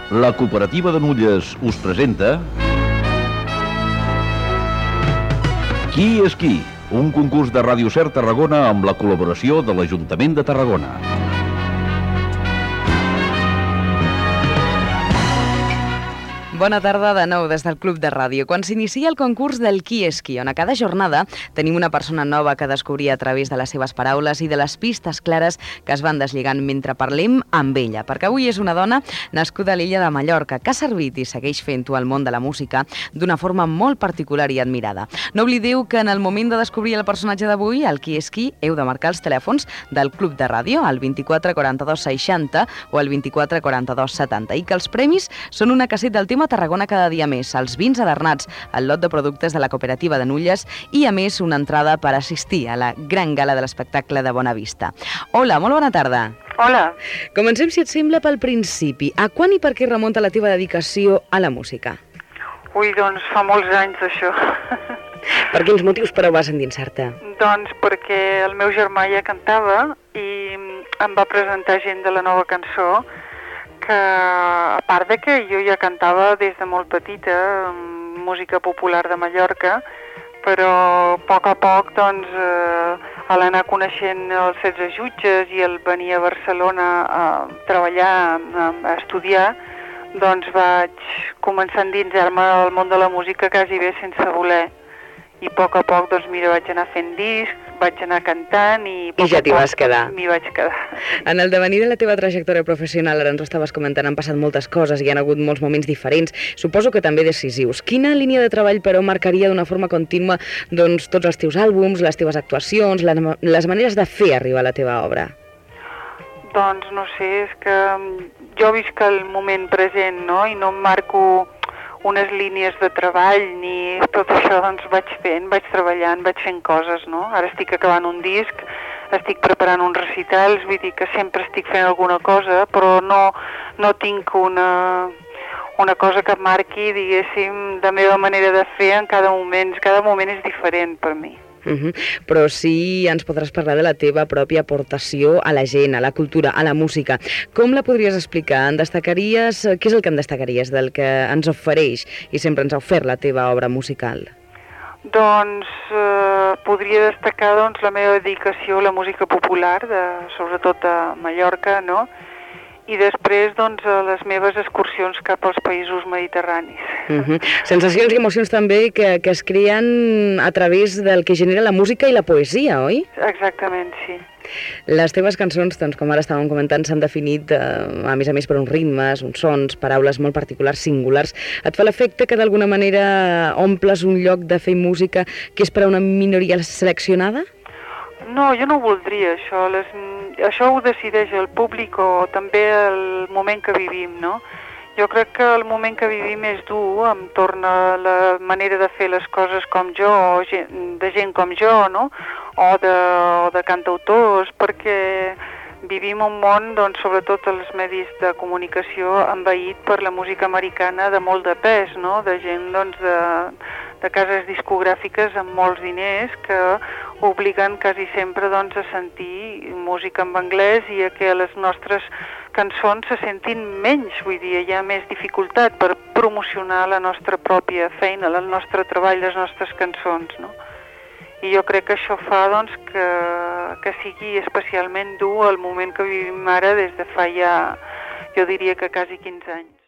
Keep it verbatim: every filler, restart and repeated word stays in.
La Cooperativa de Nulles us presenta Qui és qui? Un concurs de Ràdio Ser Tarragona amb la col·laboració de l'Ajuntament de Tarragona. Bona tarda de nou des del Club de Ràdio. Quan s'inicia el concurs del Qui és qui, on a cada jornada tenim una persona nova que descobrir a través de les seves paraules i de les pistes clares que es van deslligant mentre parlem amb ella, perquè avui és una dona nascuda a l'illa de Mallorca, que ha servit i segueix fent-ho al món de la música d'una forma molt particular i admirada. No oblideu que en el moment de descobrir el personatge d'avui, el Qui és qui, heu de marcar els telèfons del Club de Ràdio, el vint-i-quatre quaranta-dos seixanta o el vint-i-quatre quaranta-dos setanta, i que els premis són una caseta del tema Tarragona cada dia més, els vins adernats, el lot de productes de la Cooperativa de Nulles i, a més, una entrada per assistir a la gran gala de l'espectacle de Bona Vista. Hola, molt bona tarda. Hola. Comencem, si et sembla, pel principi. A quan i per què remunta la teva dedicació a la música? Ui, doncs fa molts anys d'això. Per quins motius, però, vas endinsar-te? Doncs perquè el meu germà ja cantava i em va presentar gent de la nova cançó, que a part de que jo ja cantava des de molt petita, música popular de Mallorca, però a poc a poc, doncs, eh, a l'anar coneixent els setze jutges i el venir a Barcelona a treballar, a, a estudiar, doncs vaig començar a endinsar-me al món de la música quasi bé sense voler. I a poc a poc, doncs mira, vaig anar fent discs, vaig anar cantant i... I ja t'hi vas quedar. M'hi vaig quedar. En el devenir de la teva trajectòria professional, ara ens ho estaves comentant, han passat moltes coses i hi ha hagut molts moments diferents, suposo que també decisius. Quina línia de treball, però, marcaria d'una forma contínua doncs, tots els teus àlbums, les teves actuacions, les maneres de fer arribar la teva obra? Doncs no sé, és que jo visc el moment present, no?, i no em marco unes línies de treball, ni tot això, doncs vaig fent, vaig treballant, vaig fent coses, no? Ara estic acabant un disc, estic preparant uns recitals, vull dir que sempre estic fent alguna cosa, però no, no tinc una, una cosa que marqui, diguéssim, la meva manera de fer en cada moment. Cada moment és diferent per mi. Uh-huh. Però sí ens podràs parlar de la teva pròpia aportació a la gent, a la cultura, a la música. Com la podries explicar? En destacaries, què és el que en destacaries del que ens ofereix i sempre ens ha ofert la teva obra musical? Doncs eh, podria destacar doncs, la meva dedicació a la música popular, de, sobretot a Mallorca, no?, i després doncs, a les meves excursions cap als països mediterranis. Uh-huh. Sensacions i emocions també que, que es creen a través del que genera la música i la poesia, oi? Exactament, sí. Les teves cançons, doncs, com ara estàvem comentant, s'han definit, eh, a més a més, per uns ritmes, uns sons, paraules molt particulars, singulars. Et fa l'efecte que d'alguna manera omples un lloc de fer música que és per a una minoria seleccionada? No, jo no ho voldria, això. Les, això ho decideix el públic o també el moment que vivim, no? Jo crec que el moment que vivim és dur entorn a la manera de fer les coses com jo, o gent, de gent com jo, no?, o de, o de cantautors, perquè vivim un món, doncs, sobretot els medis de comunicació, envaït per la música americana de molt de pes, no?, de gent, doncs, de, de cases discogràfiques amb molts diners que obliguen quasi sempre, doncs, a sentir música en anglès i a que les nostres cançons se sentin menys, vull dir, hi ha més dificultat per promocionar la nostra pròpia feina, el nostre treball, les nostres cançons, no? I jo crec que això fa, doncs, que, que sigui especialment dur el moment que vivim ara des de fa ja, jo diria que quasi quinze anys.